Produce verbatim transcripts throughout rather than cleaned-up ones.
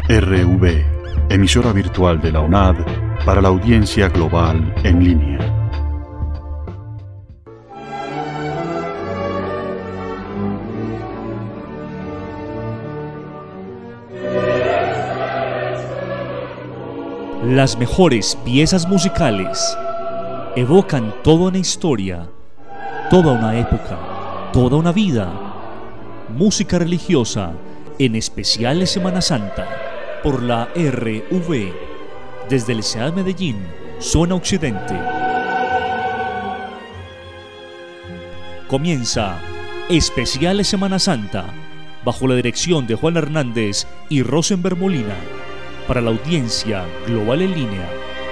R V, emisora virtual de la U N A D para la audiencia global en línea. Las mejores piezas musicales evocan toda una historia, toda una época, toda una vida. Música religiosa, en especial de Semana Santa, por la R V, desde el C E A D Medellín, zona occidente. Comienza Especial de Semana Santa, bajo la dirección de Juan Hernández y Rosenberg Molina, para la audiencia global en línea.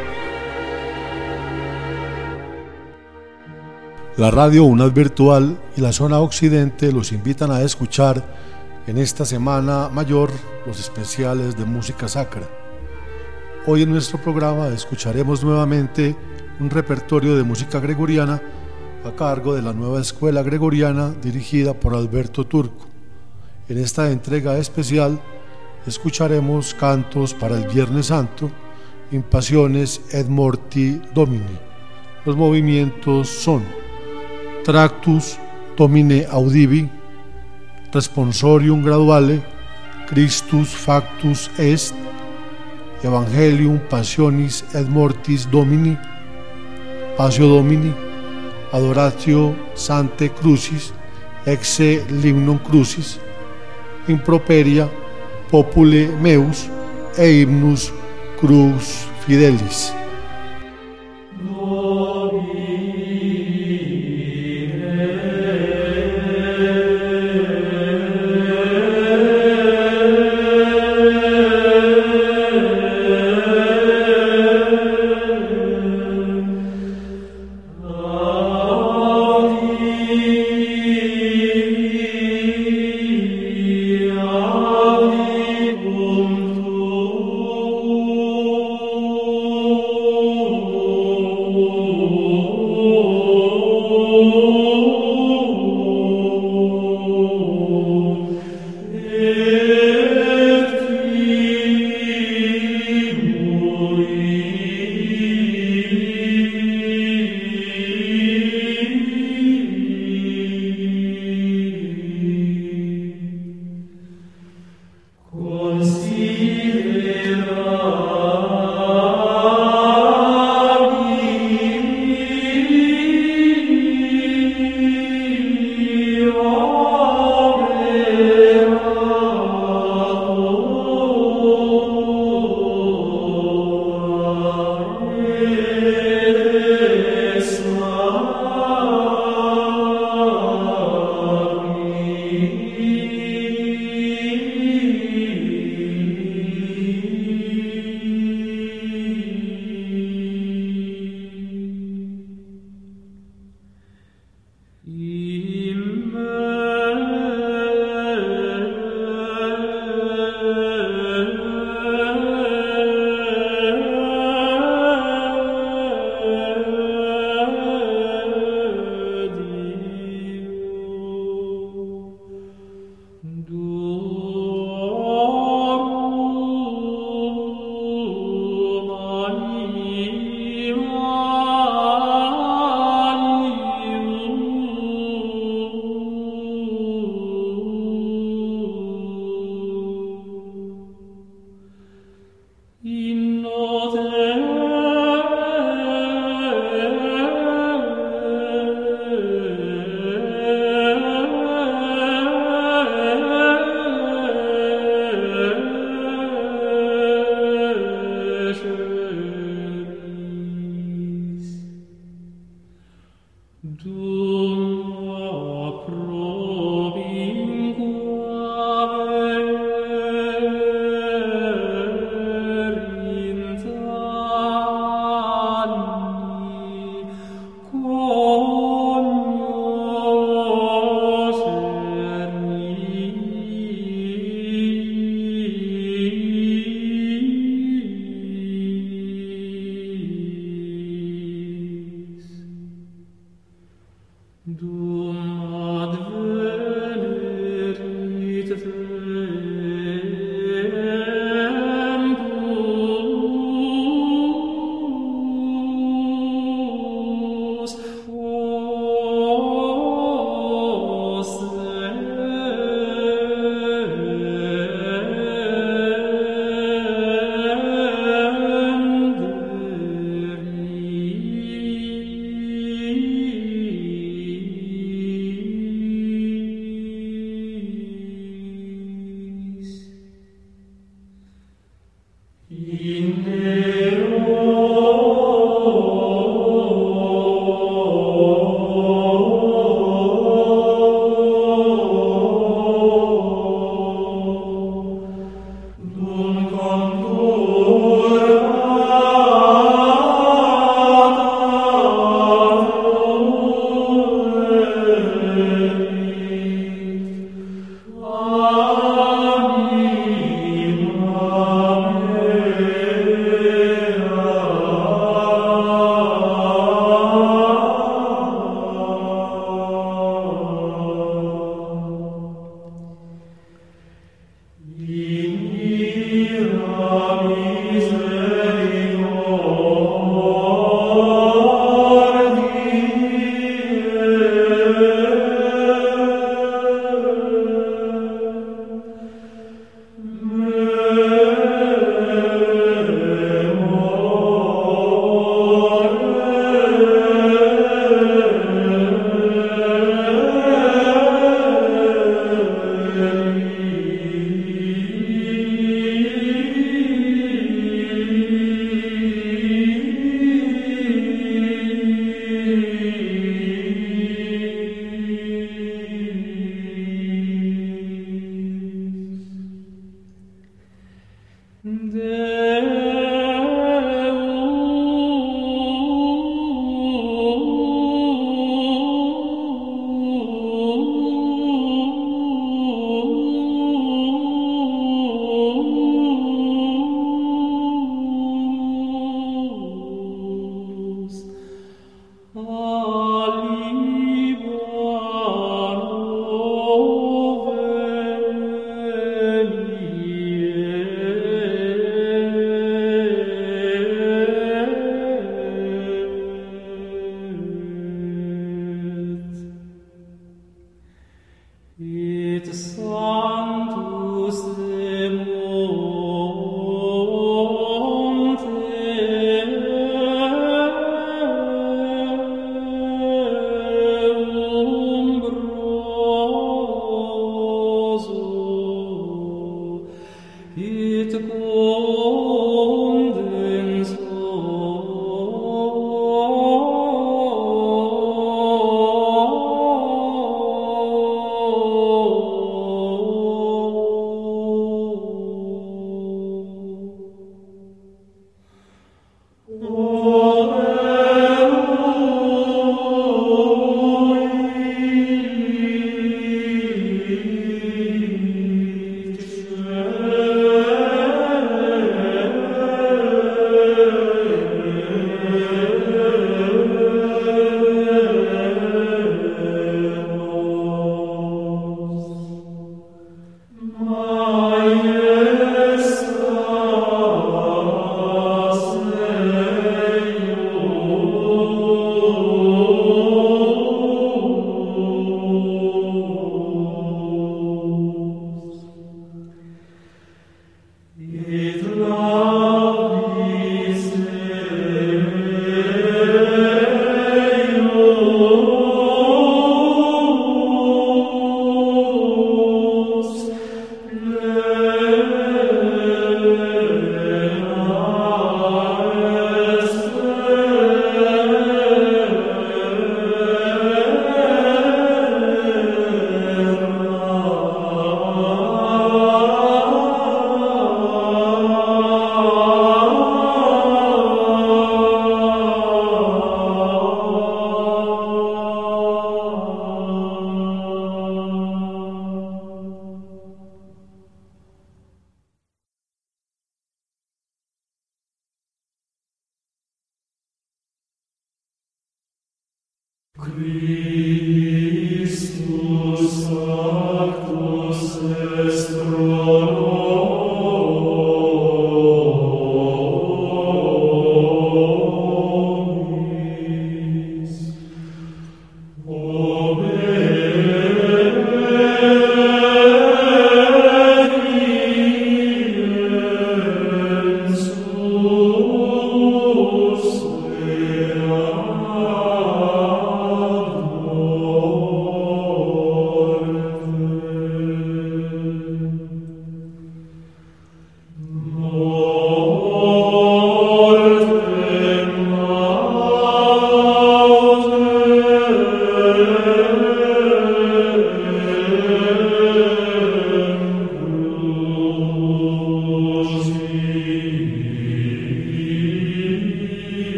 La radio U N A D Virtual y la zona occidente los invitan a escuchar en esta Semana Mayor los especiales de música sacra. Hoy en nuestro programa escucharemos nuevamente un repertorio de música gregoriana a cargo de la nueva escuela gregoriana dirigida por Alberto Turco. En esta entrega especial escucharemos cantos para el Viernes Santo, Impassiones et Morti Domini. Los movimientos son Tractus Domine Audivi, Responsorium Graduale, Christus Factus Est, Evangelium Passionis et Mortis Domini, Passio Domini, Adoratio Sanctae Crucis, Exe Limnum Crucis, Improperia Popule Meus e Hymnus Crux Fidelis. Oh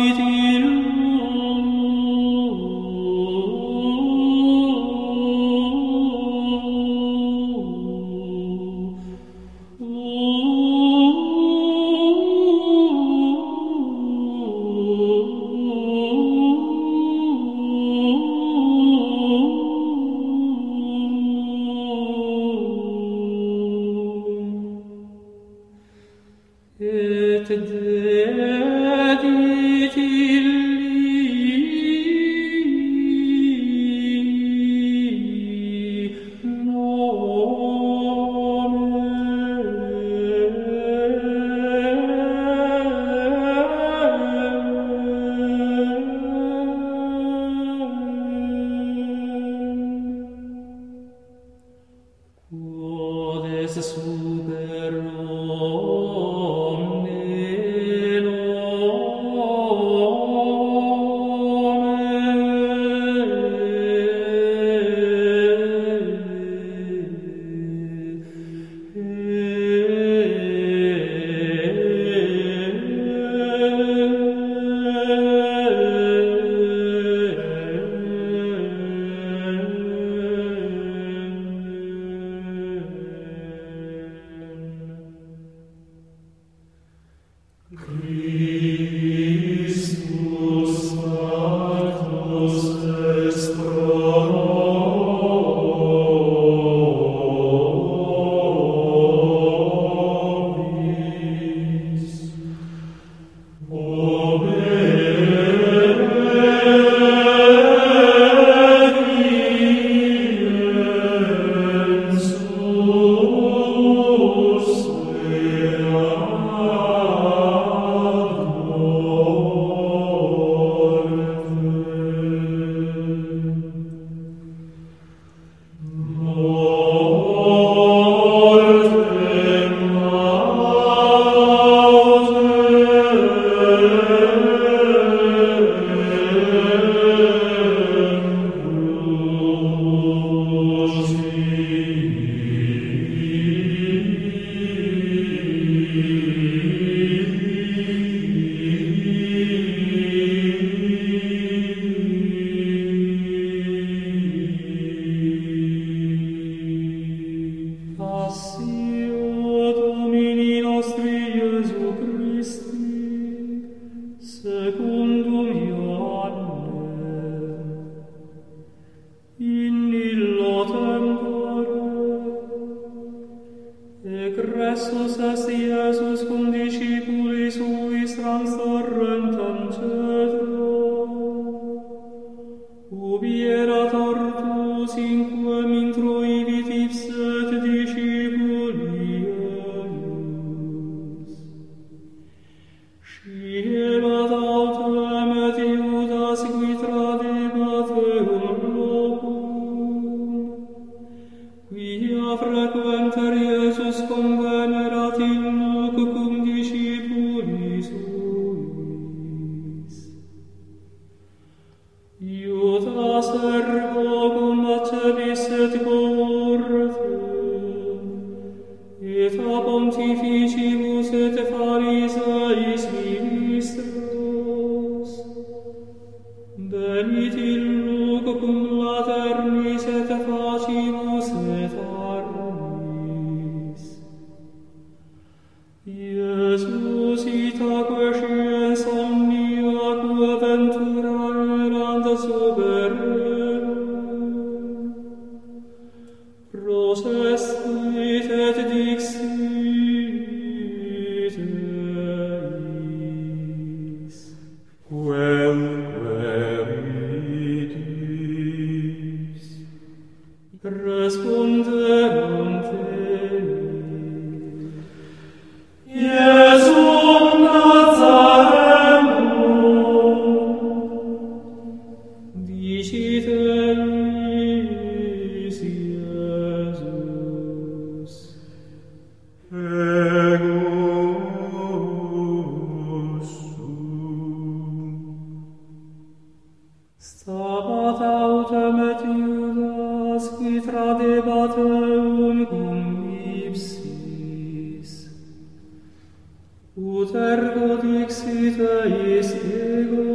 Ut ergo dixit eis ego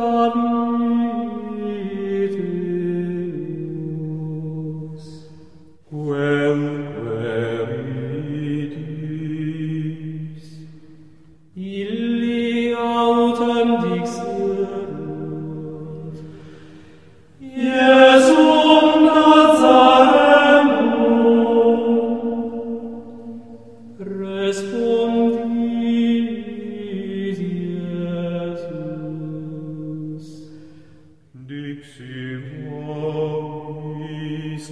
Davidus, quemque ridis, illi autem dixerunt, Iesum Nazarenum, respondit Iesus, dixi vobis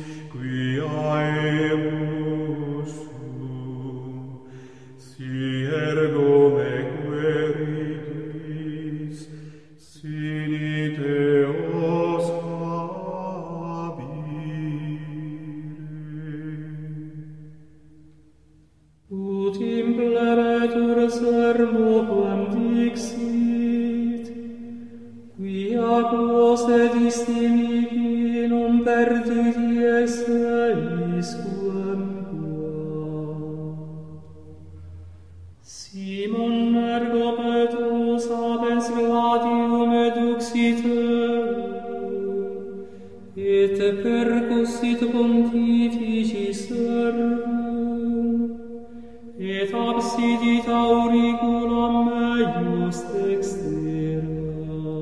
quaemus sum, si ergo me queridis, sine Deos ut impleretur sermo quam dixit, quia quos et istimici non perdit esse quam qua. Simon ergo Petrus habens gladium eduxite, et percussit pontifici servum, et absidit auriculam meius dextera.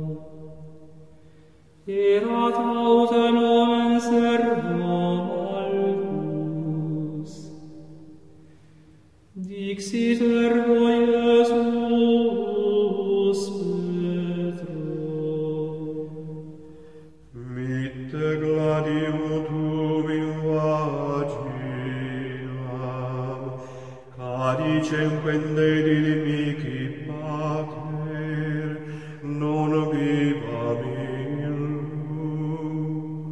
Erat autem nomen servo Malchus. Dixit ergo Iesus Petro, mitte gladium tuum in vaginam, cadicem quende dilimici pater, non vivam illum.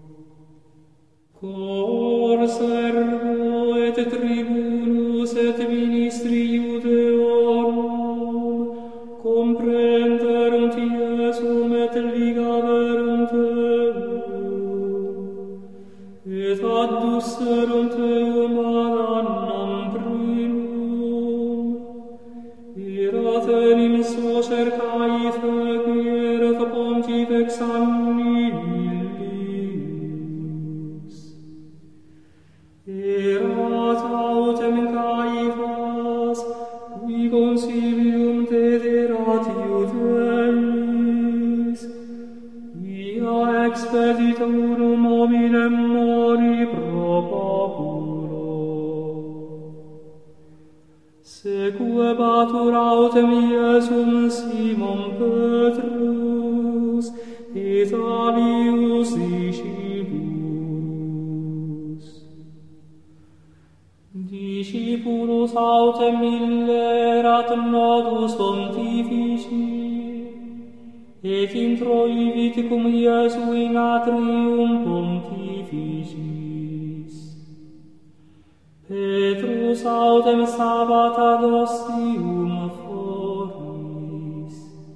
Cor servo et tribunus et ministri Iudeorum comprenderunt Iesum et ligaverunt eum, et addusserunt eum ad annam primum, erat enim socer Caife, qui erat pontifex anni illius. Erat autem Caifas, qui consilium dederat Iudeis, quia expedit unum hominem mori pro populo. Sequebatur autem Iesum Simon Petrus, et alius discipulus. Discipulus autem illerat nodus pontifici, et introivit cum Iesu in atrium pontificis. Petrus autem sabbat ad ostium foris.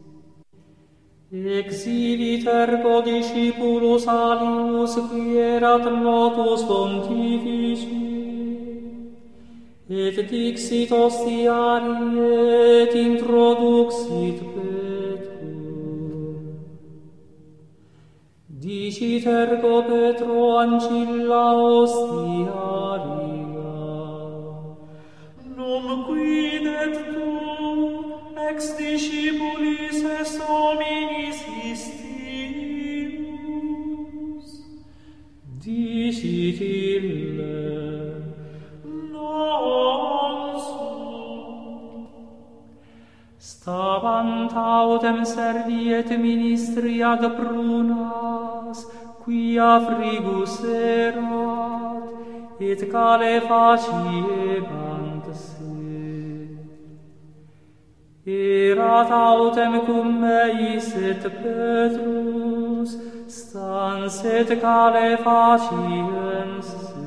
Exivit ergo discipulus alius qui erat nodus pontifici, et dixit ostiari et introduxit Petro. Dicit ergo Petro ancilla ostiaria, non quidet tu ex discipulis est hominis istimus? Dicit ille, non sum. Stabant autem servi et ministri ad prunas, quia frigus erat, et calefacebant se. Erat autem cum meis et Petrus, stans et calefaciens se.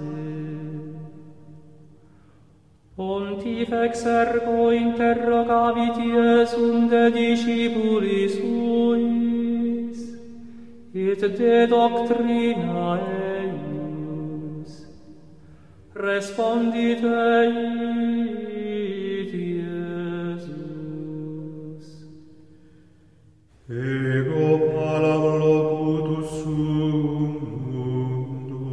Pontifex ergo interrogavit Iesum de discipulis suis, et de doctrina eius. Respondit eit Iesus. ego palam locutus sum mundo,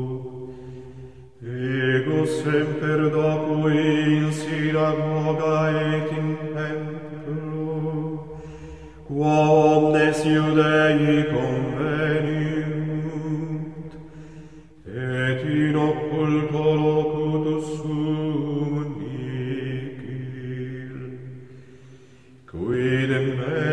ego semper doco in synagoga et in templo, qua omnes Iudei conveniunt, et in occulto locutus sum nihil, quidem me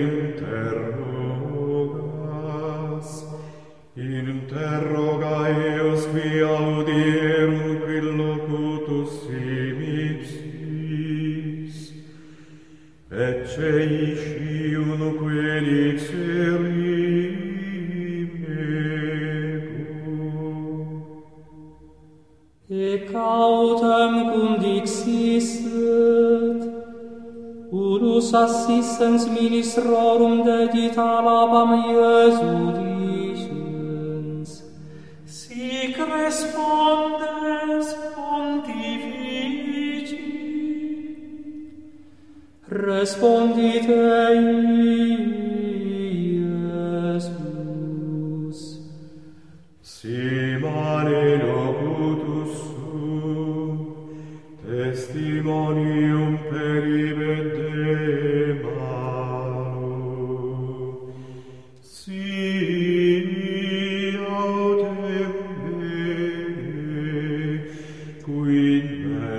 interrogas, interroga eos qui audierum quid locutus simipsis, ecce iscium quid ixerim ego. Et cautem cum dixisset, unus assistens ministrorum dedita labam Iesu dicens, sic respondes pontifici. Respondit ei Iesus, si mane locutus sum, testimonium peribet de malo, si autem bene, quid me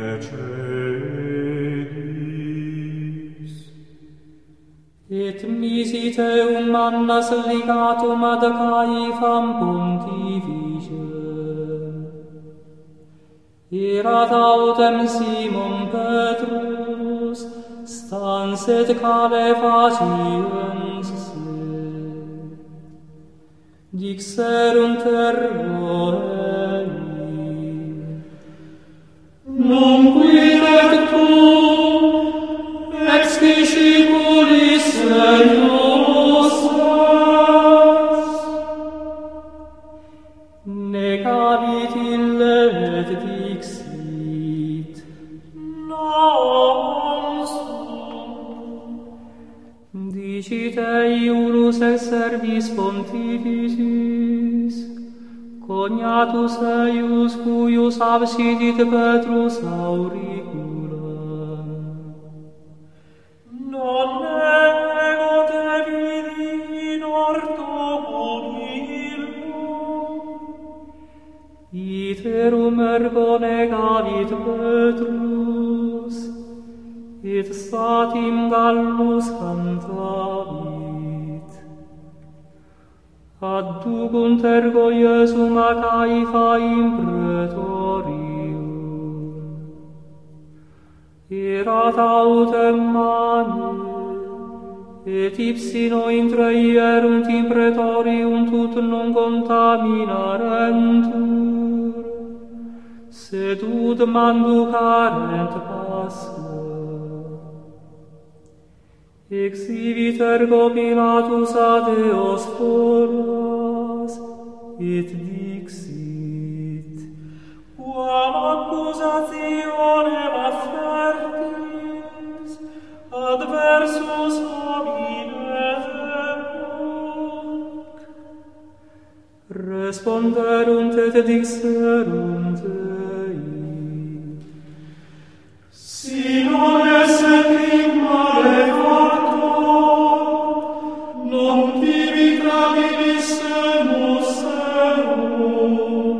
cedis. et misit eum mannas ligatum ad Caefam pontificem. Erat autem Simon Petrus, stans et cale faciens se. Dixerunt ergo ei, nunquid et tu, ex discipulis eius est, negavit ille et dixit, non sum. Dicit ei urus ex servis pontificis, cognatus eius cuius absidit Petrus auriculam. Non ego te vidi in orto pupillo, iterum ergo negavit Petrus, et satim gallus cantavit. Adducunt ergo Iesum a Caefa in praetorium. Erat autem mane, et ipsino intra ierunt in praetorium tut non contaminarentur, sed ud manducarent passa. Exhibit ergo Pilatus ad eos foras, et dixit, quam accusationem affertis, adversus homine hoc. Responderunt et dixerunt ei, si non esse quid malefactor, non tibi travivissemus erunt.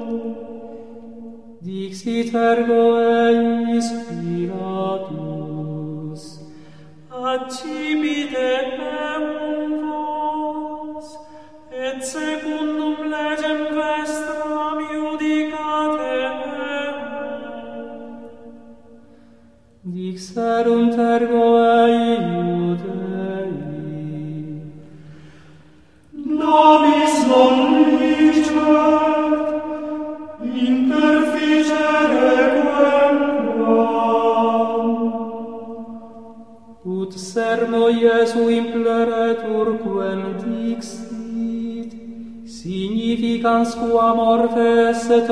Dixit ergo eis Pilatus, accipite eum vos, et secundum legem vestram iudicate eum. Dixerunt ergo ei Iudei, nobis non licet interficere quem quam. Ut sermo Iesu impleretur quem dixit, significans qua morte esset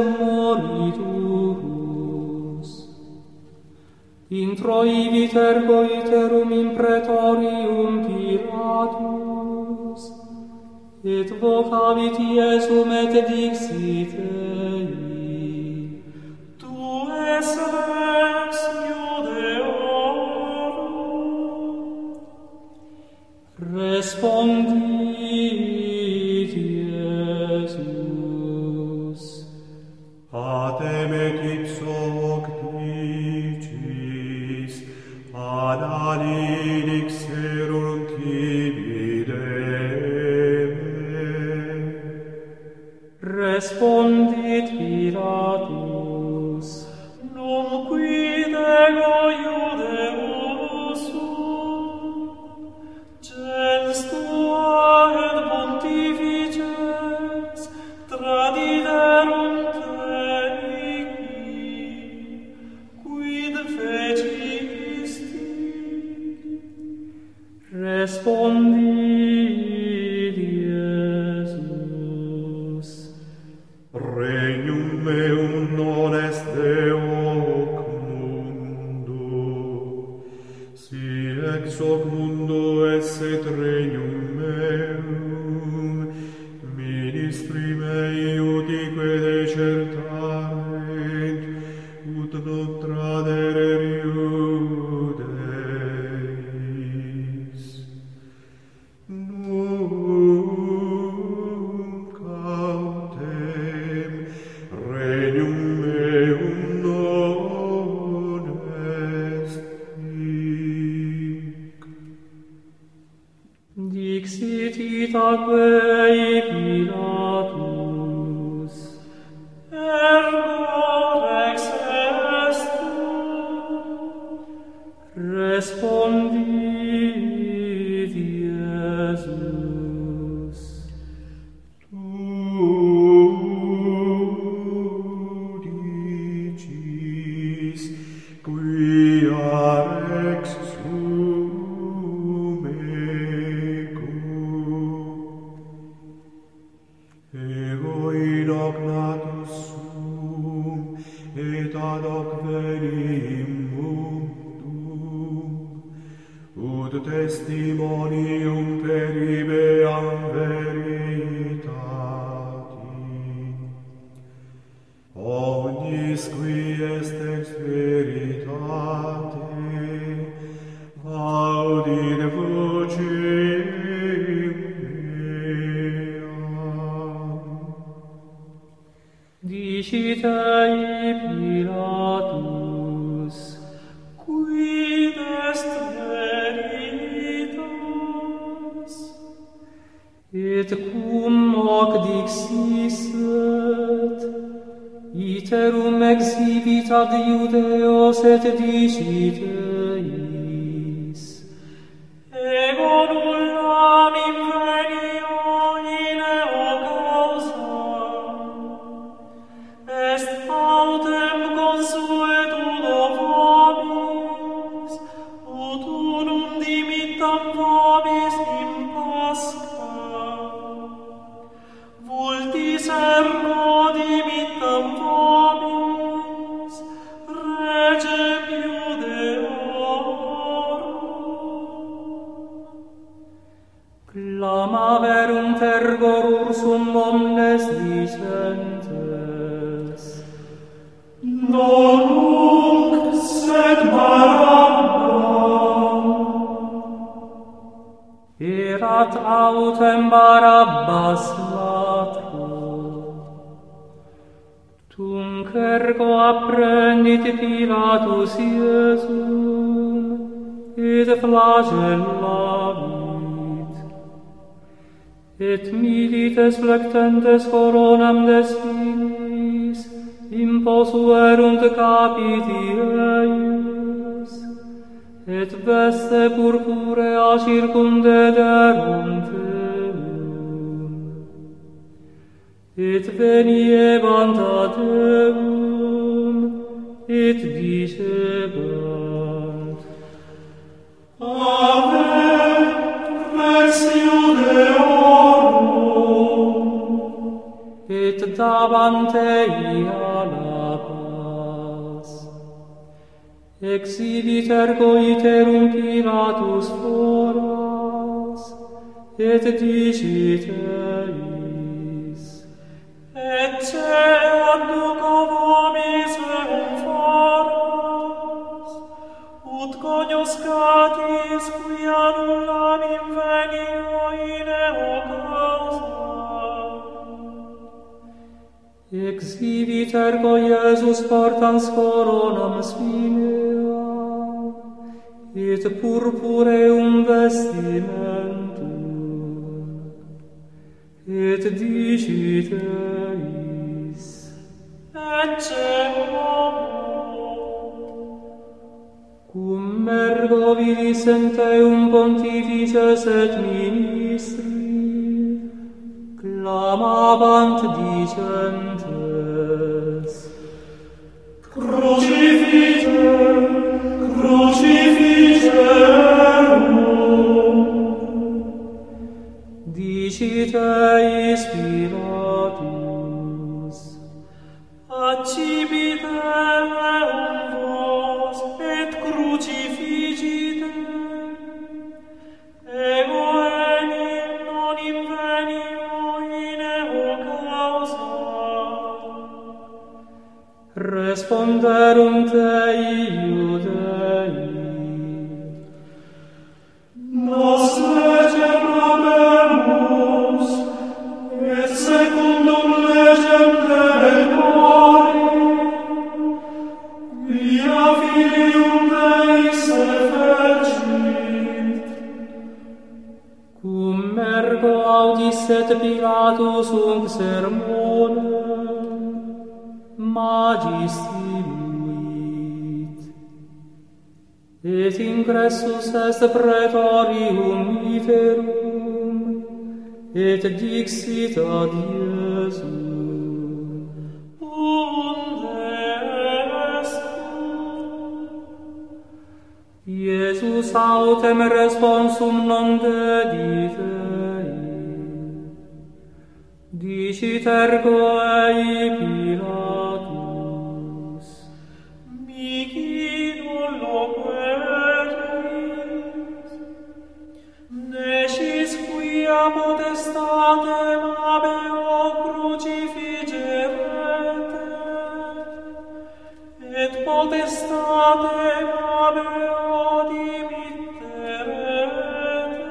moriturus. Introivit ergo iterum in praetorium Pilatus, et vocavit Iesum et dixit ei, tu es rex Iudeorum. Respondit Iesus, Patem et ipso hoc dicis, ad alilixerum cibideme. Respondit Pilatus, nunquid ego Iudeus sum, gens tua et pontifices tradiderum te ici, quid fecisti? Respondit Iesus, Regnum meum non est de hoc mundo, si ex hoc mundo esset regnum meum, ministri mei utique decertarent, ut non tradere iudeis. Nunc autem regnum meum non est hic. dixit itaque Pilatus, ergo rex est tu. Respondit Iesus, Tu dicis, quia rex sum ego. Ego in hoc natus sum, et ad hoc venim mundum, ut testimonium peribeam veritati. Omnis qui est ex veritate, audit vocem meam. dicit ei Pilatus, quid est veritas? Et cum hoc dixisset, iterum exhibit ad Iudeos et dicit eis, ego nullam invenio in eo causa, est autem consuetudo vobis, ut unum dimittam vobis in Pascha. Vultis ergo dimittam vobis, regem Iudeorum. Clamaverunt ergo ursum omnes dicentes, non nunc sed Barabba. Erat autem Barabbas latro. Tunc ergo apprendit Pilatus Iesum, et flagellavit, et milites flectentes coronam de spinis imposuerunt capiti eius, et veste purpurea circundederunt eum, et veniebant ad eum, et dicebant, Ave, Rex Iudeorum, et dabant ei alla paz. Exhibit ergo iterum Pilatus foras, et dicit eis, ecce adduco vobis eum foras, ut cognoscatis quia nullam invenio in eo causa. Exhibit ergo Iesus portans coronam spinea, et purpureum vestimentum, et dicit eis, ecce homo, cum ergo vidis enteum pontifices et ministri, clamabant dicentes, Crucifice, crucificerum. Dicit eis Pilatus, accipit eum vos et crucificite, ego enim non invenio in eo causa. Responderunt ei Iudei, nos legem habemus, et secundum legem peretori, via filium Deis effercit. Cum ergo audisset Pilatus unc sermonem, magis iluit, et ingressus est praetorium iterum, et dixit ad Iesum, unde est tu? Iesus autem responsum non dedit ei, dicit ergo ei Pilatus, mihi nullo queris, nescis quia potestatem habeo crucifigerete, et potestatem habeo dimitterete.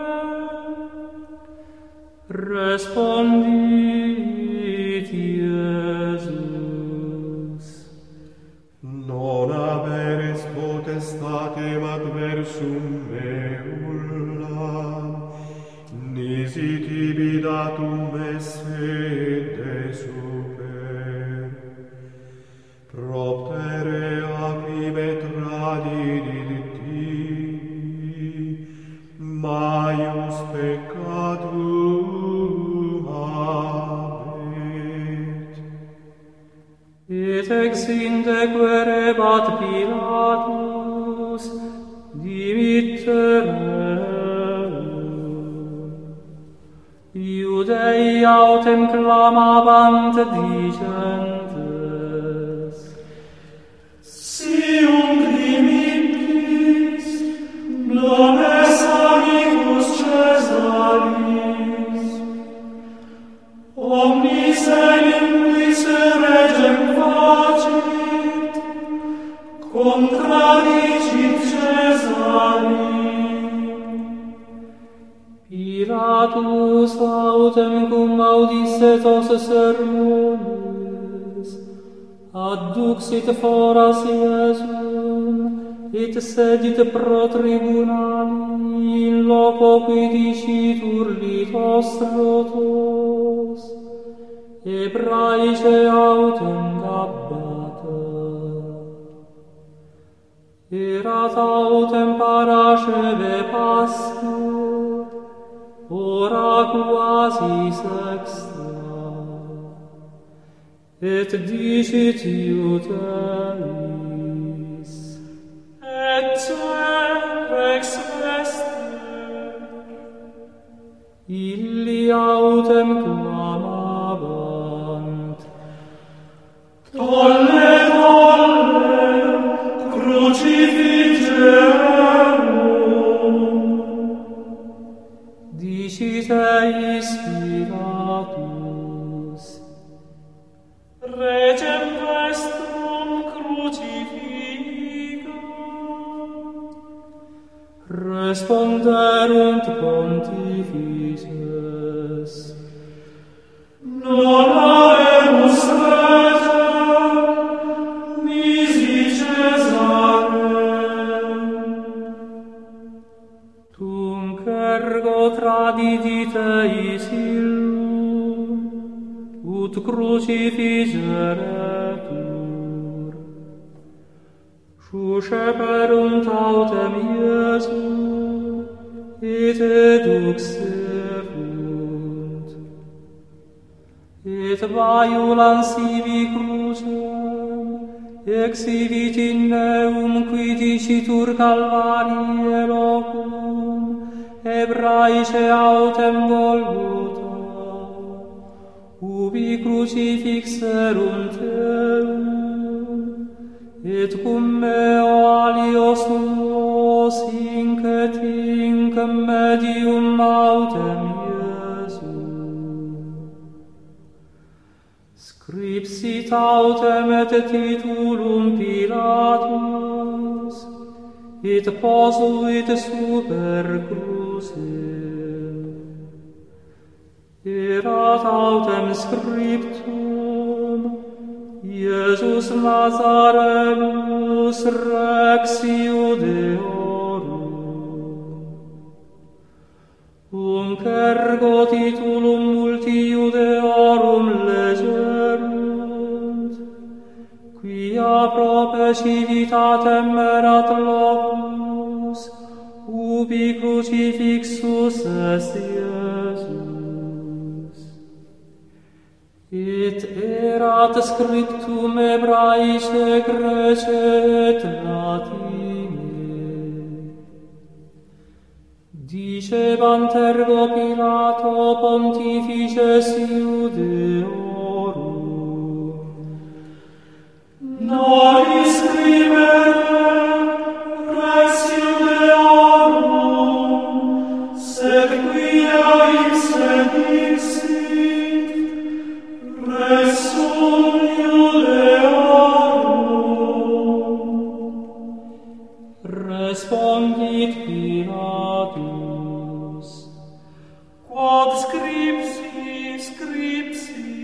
Respondit Iesus, non haberis potestatem adversum meula, nisi tibi datum esse super, proptere acrime tradidit tibi, maius peccatum habet. Et ex inde querebat Pilatus, dimittereum. Iudei autem clamabant dicentes, sium crimitis non es amicus Caesaris, omnis enim quis regem facit, contradicit Caesari. Pilatus autem cum audisset os sermones, adduxit foras Iesum, et sedit pro tribunali in loco qui dicitur litos rotos, Hebraice autem gabbata. Erat autem parasceve Pascha, ora quasi sexta, et dicit Iudeis, ecce rex vester. Illi autem clamabant, tolle, tolle, crucificerum. Deis Pilatus. Regem vestrum crucifica. Responderunt pontifices. Non habemus regem, nisi Caesarem. Tunc ergo tradidite is illum, ut crucificeretur. Susceperunt autem Iesum, et eduxerunt. Et baiulans ibi crucem, exhibit in neum qui dicitur Calvarie locum, Hebraice autem Golgotha, ubi crucifixerunt eum, et cum meo alios tuos hinc et hinc medium autem Iesum. Scripsit autem et titulum Pilatus, et posuit super crucem. Erat autem scriptum, Iesus Nazarenus Rex Iudeorum. Unc ergo titulum multi Iudeorum legerunt, quia prope civitatem erat locus, ubi crucifixus est Iesus. Et erat scriptum Hebraice, Grece et Latine. Dicebant ergo Pilato pontifices Iudeorum. Nobis scribere Rex Iudeorum, sed quia ipse dixit, Resum Iudeorum. Respondit Pilatus. Quod scripsi, scripsi.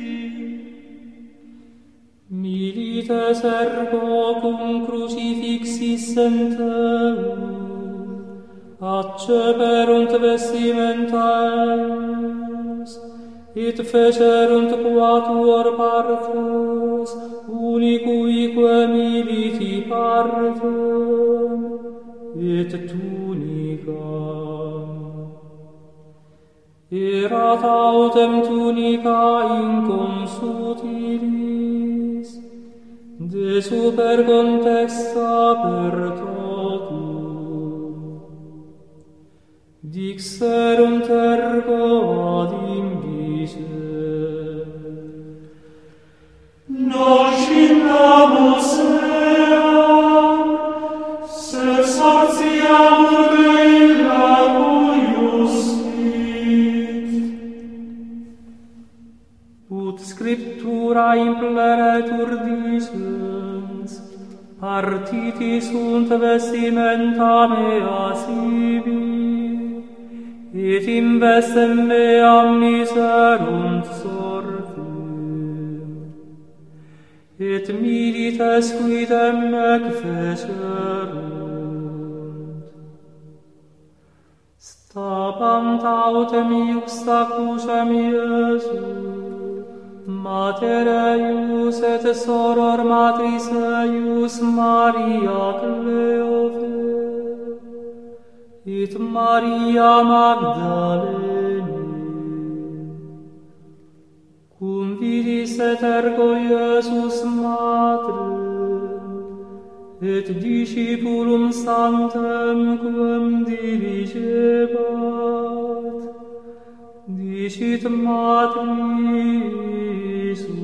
Milites ergo cum crucifixis senteum, acceperunt vestimenta eis, et fecerunt quatuor partes, unicuique militi partem, et tunicam. Erat autem tunica inconsutilis, de super contexta per totum. Dixerunt ergo ad imbice. Non scindamus eam, sed sortiamur de illa cuius fit. Ut scriptura impleretur dicens, partiti sunt vestimenta mea sibi, et in vestem meam miserunt sortem, et milites quidem ecfecerunt. Stabant autem iuxta crucem Iesu, Mater eius et soror matris eius Maria Cleofe, et Maria Magdalene. Cum vidis et ergo Iesus Matrem, et discipulum santem quem dirigebat, dicit matris sue.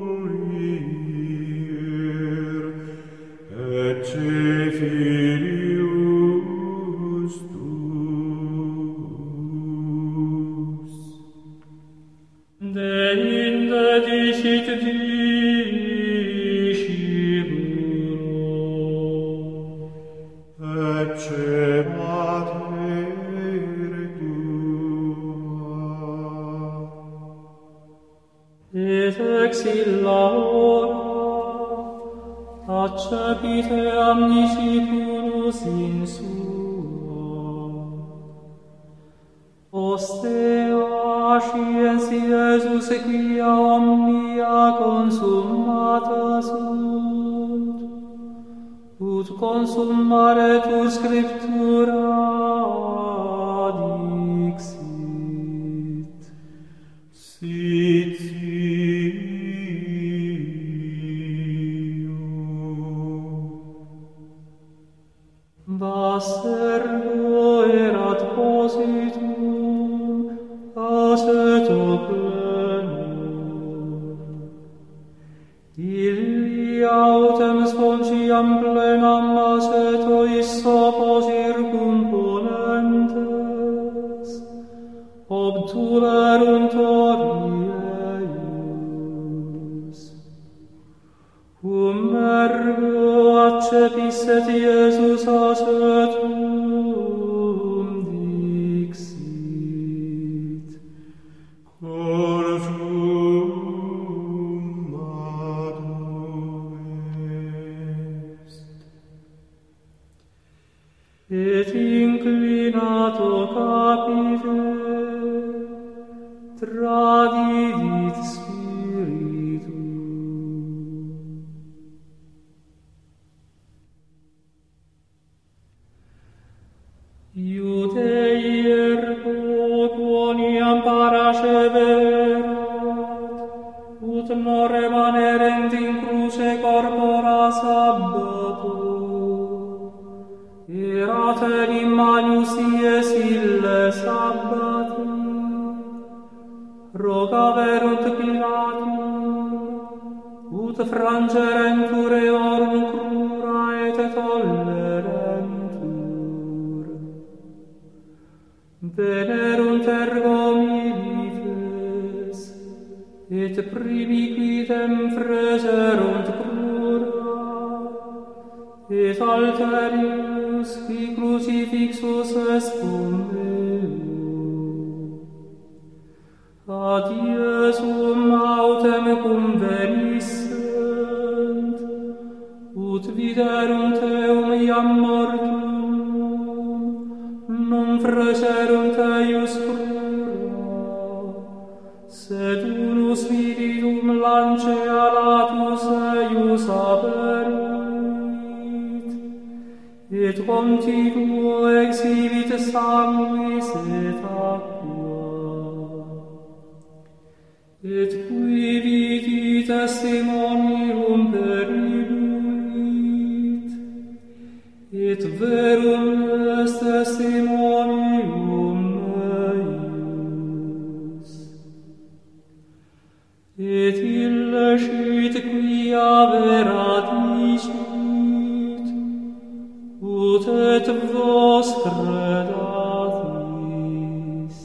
Morier, ecce filii cepce matere tua. Et ex illa ora accepite am discipulus in suo. Ostea sciens Iesus quia omnia consummata sunt, ut consummaretur scriptura dixit. Sit Vas ergo erat positum, aceto plenum. Illi autem sponciam plenam aceto issopo circumponentes, obtulerunt orieius. Cum ergo accepisset Iesus acetum dixit. Consummatum est. Et inclinato capite, tradidit spiritum. Iudei ergo quoniam paraseverat, ut non remanerent in cruce corpora sabbato. Erat enim manius dies ille sabbati, rogaverunt Pilatum, ut frangerentur eorum crura et tollerentur. Venerunt ergo milites, et primi quidem freserunt crura, et alterius qui crucifixus est cum meo. Ad Iesum autem cum venissent, ut viderunt eum iam mortum, non freserunt eius crura, sed unus spiritum lancea latus eius aperuit, et continuo exhibit sanguis et aqua. Et qui vidi testimonium peribuit, et verum est testimonium meius. Et ille scit quia vera dicit, ut et vos credatis.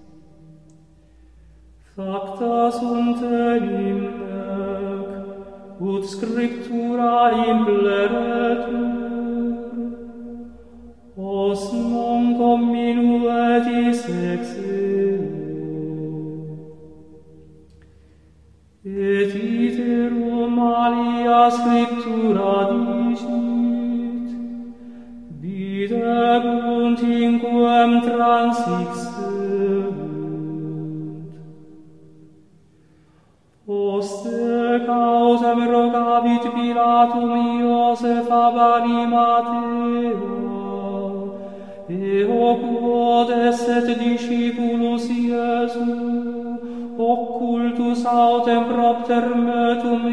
Facta sunt enim nec, ut scriptura impleretur, os non comminuetis ex eo. Et iterum alia scriptura dicit, videbunt inquem transixerunt. Poste causam rogavit Pilatum Iosefa bani Matteo, eo quod esset discipulus Iesu, occultus autem propter metum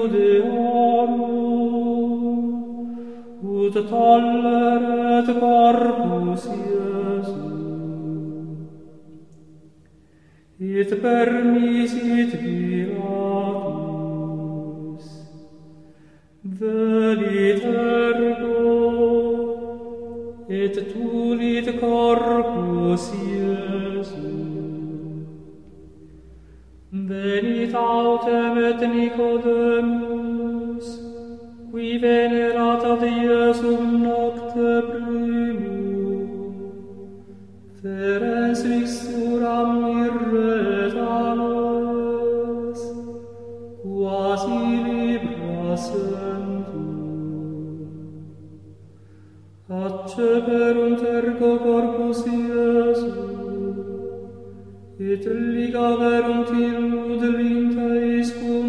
Iudeorum, ut tolleret corpus Iesu. Et permisit Pilatus, venit ergo, et tulit corpus Iesu. Venit autem et Nicodemus, qui venerat ad Iesum nocte prima, ligaverunt ergo corpus Iesu, et ligaverunt illud linteis cum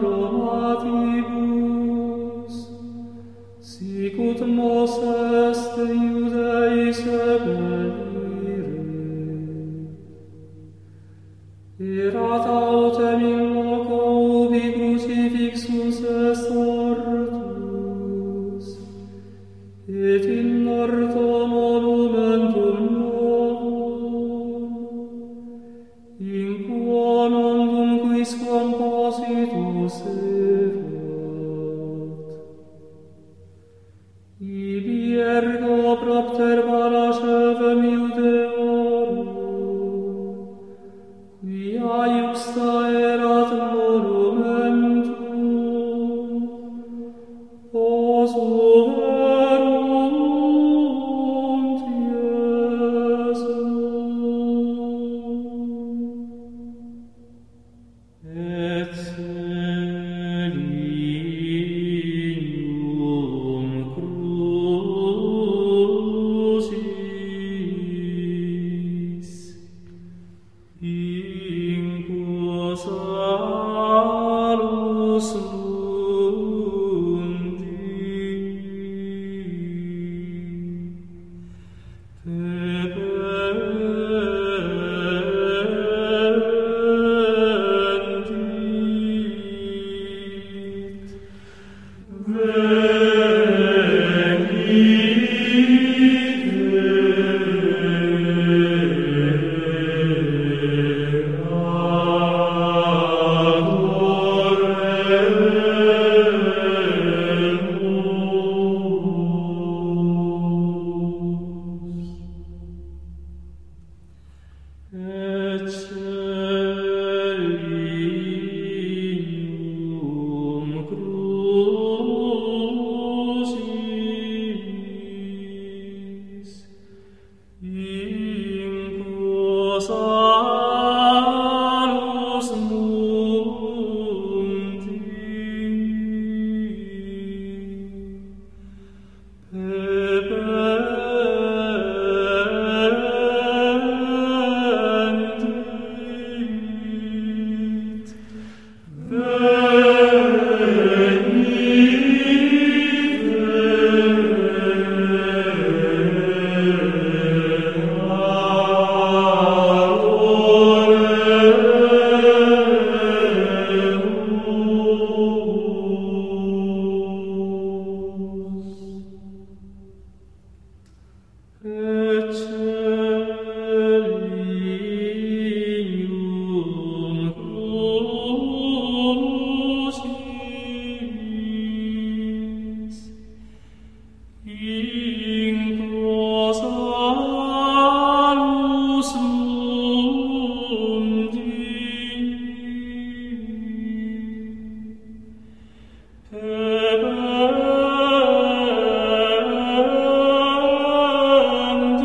aromatibus, sic ut mos est Iudeis ebellire. Erat autem in loco ubi crucifixus est ortus, et in orto monumentum novum, in quo non quisquam positus erat. Ibi ergo propter parascevem Iudeorum, quia iusta erat monumentum, posuerunt Iesum. Et celium crucis, in quo salus Amen.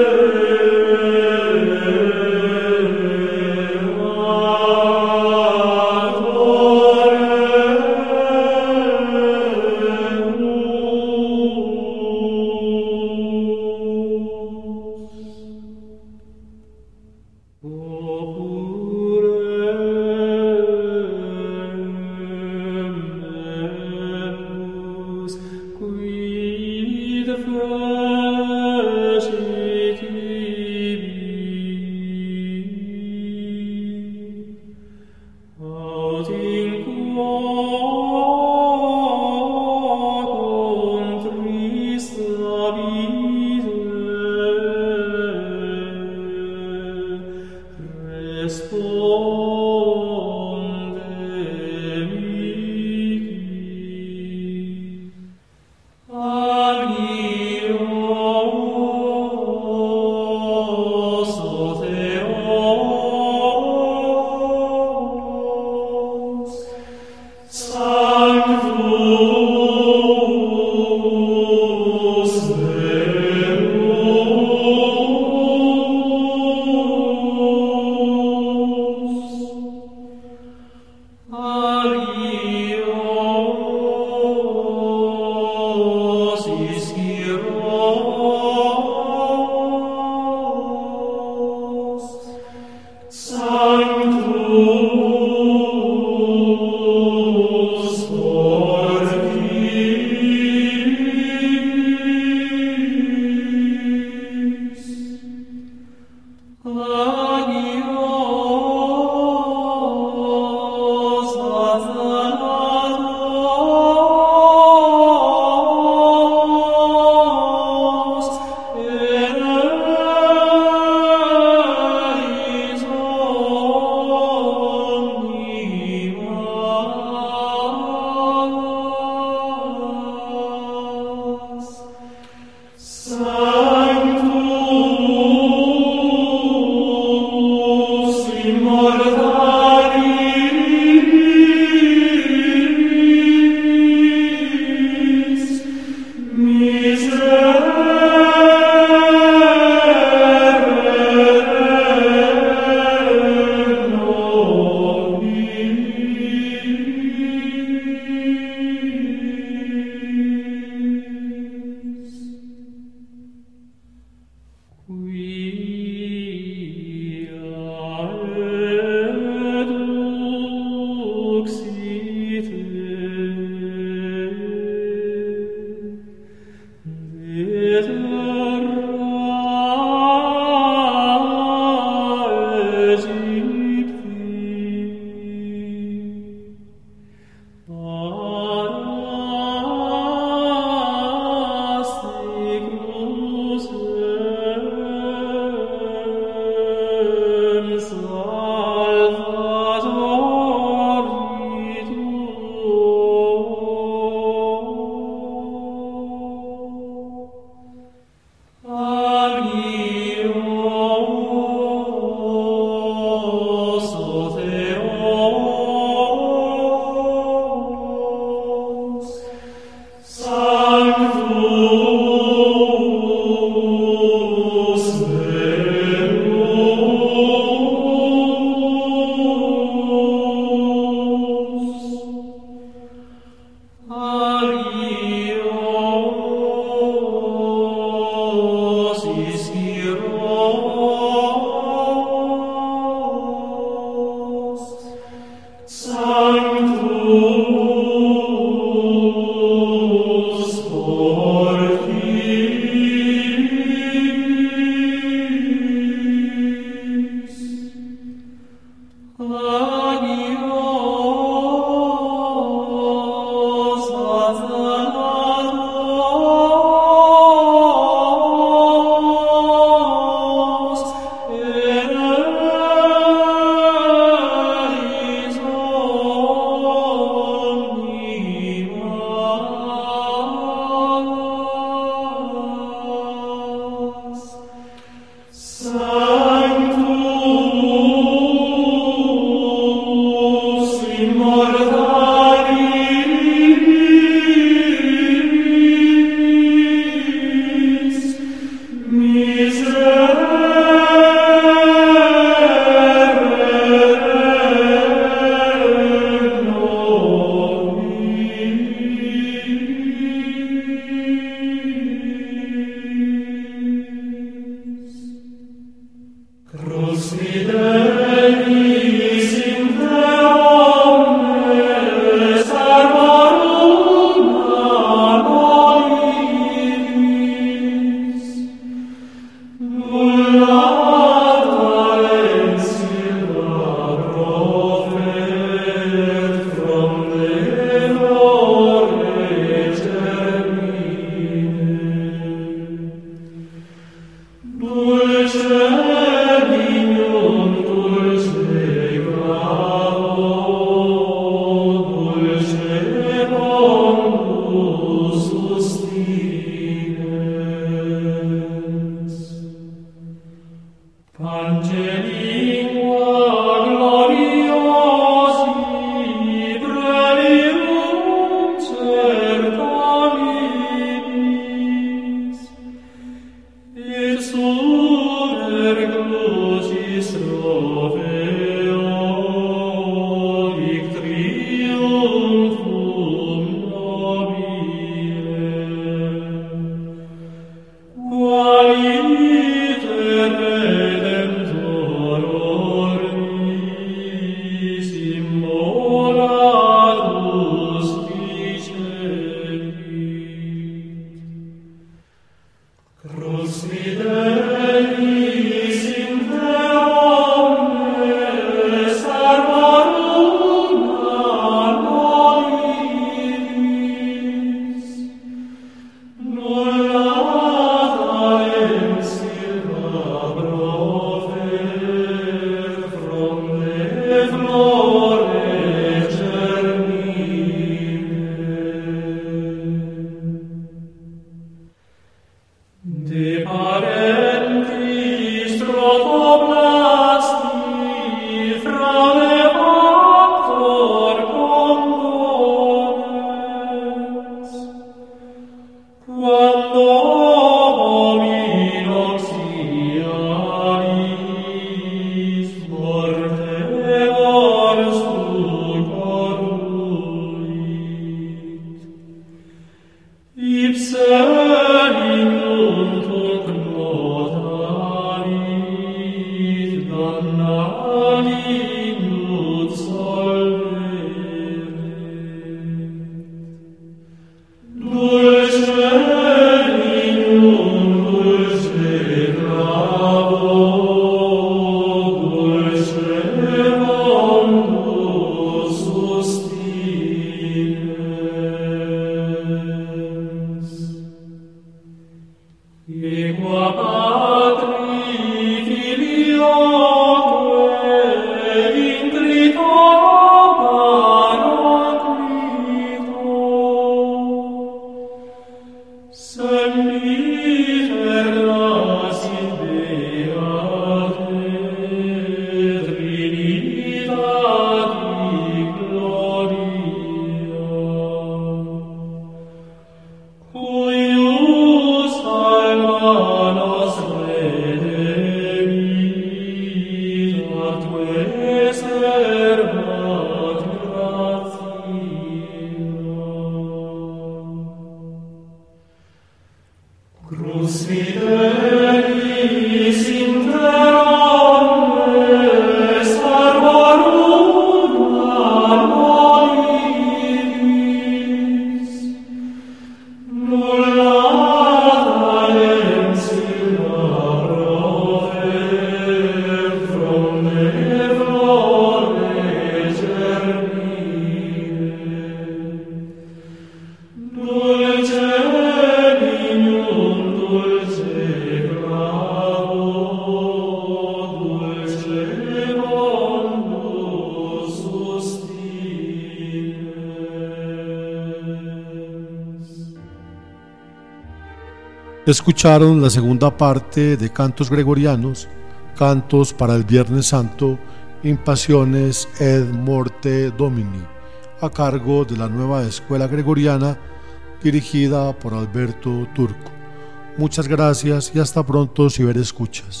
Escucharon la segunda parte de Cantos Gregorianos, Cantos para el Viernes Santo, In Passiones et Morte Domini, a cargo de la nueva escuela gregoriana dirigida por Alberto Turco. Muchas gracias y hasta pronto, ciberescuchas.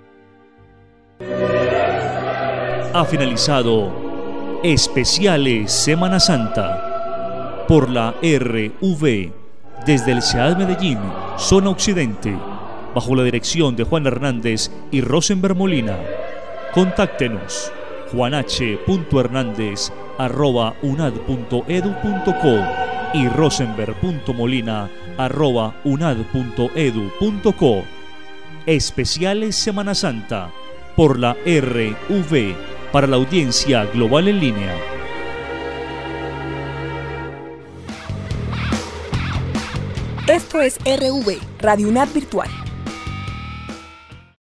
Ha finalizado Especiales Semana Santa por la R V desde el C E A D Medellín, zona occidente, bajo la dirección de Juan Hernández y Rosenberg Molina. Contáctenos juanh.hernández arroba unad punto edu punto co y rosenberg.molina arroba unad punto edu punto co. Especiales Semana Santa por la R V para la audiencia global en línea. Esto es R V, Radio UNAD Virtual.